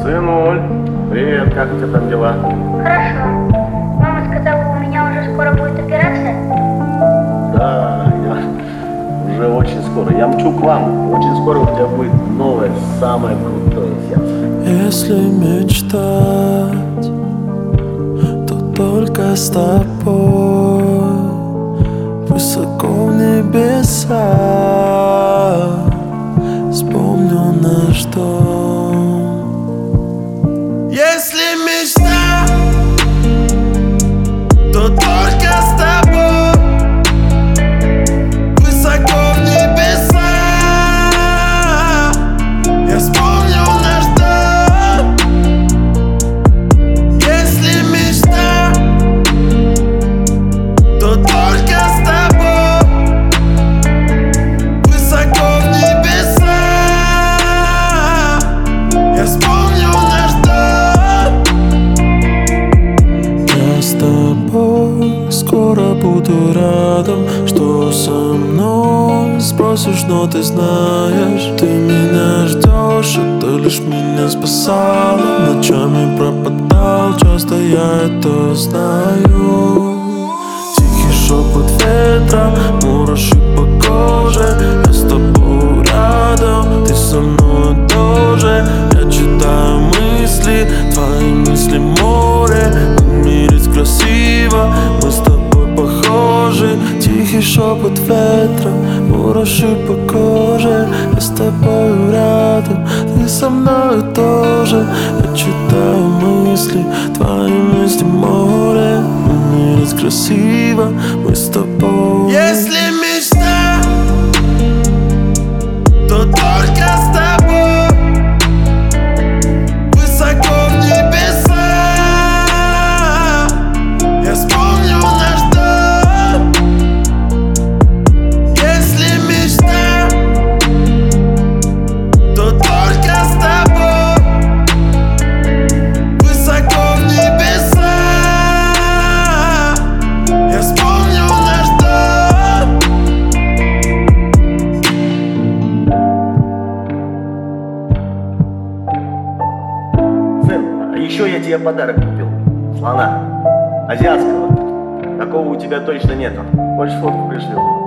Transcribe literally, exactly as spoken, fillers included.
Сынуль, привет, как у тебя там дела? Хорошо. Мама сказала, у меня уже скоро будет операция. Да, я уже очень скоро. Я мчу к вам. Очень скоро у тебя будет новое, самое крутое сердце. Если мечтать, то только с тобой. Высоко в небесах вспомню наш дом. Если мечта, то только с тобой. Высоко в небесах я вспомню наш дом. Если мечта, то только с тобой. Высоко в небесах я вспомню наш дом. Я с тобой скоро буду рядом. Что со мной спросишь, но ты знаешь, ты меня ждешь, это лишь меня спасало. Ночами пропадал, часто я это знаю. Тихий шепот ветра, мураши по коже. Я с тобой рядом, ты со мной тоже. Я читаю мысли, твои мысли море. Умереть красиво, мы с тобой похожи. Тихий шепот ветра, мураши по коже. Я с тобой рядом, ты со мной тоже. Я читаю мысли, твои мысли море. Умереть красиво, мы с тобой. Если мечта, то только с тобой. Высоко в небесах я вспомню наш дом. Если мечта, то только с тобой. Высоко в небесах я вспомню наш дом. Сын, а еще я тебе подарок купил. Слона. Азиатского. Такого у тебя точно нету. Хочешь, фотку пришлю?